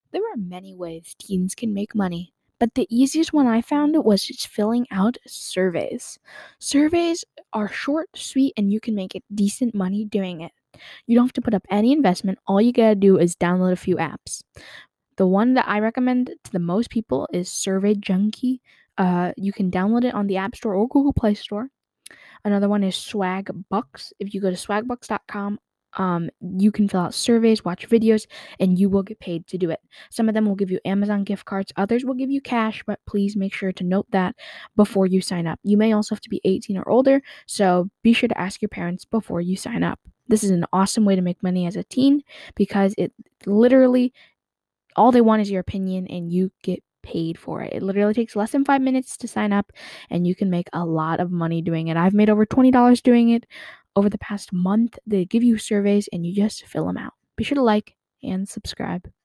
There are many ways teens can make money, but the easiest one I found was just filling out surveys. Surveys are short, sweet, and you can make it decent money doing it. You don't have to put up any investment. All you gotta do is download a few apps. The one that I recommend to the most people is Survey Junkie. You can download it on the App Store or Google Play Store. Another one is Swagbucks. If you go to swagbucks.com, you can fill out surveys, watch videos, and you will get paid to do it. Some of them will give you Amazon gift cards, others will give you cash, but please make sure to note that before you sign up. You may also have to be 18 or older, so be sure to ask your parents before you sign up. This is an awesome way to make money as a teen because it literally all they want is your opinion and you get paid for it. It literally takes less than 5 minutes to sign up and you can make a lot of money doing it. I've made over $20 doing it over the past month. They give you surveys and you just fill them out. Be sure to like and subscribe.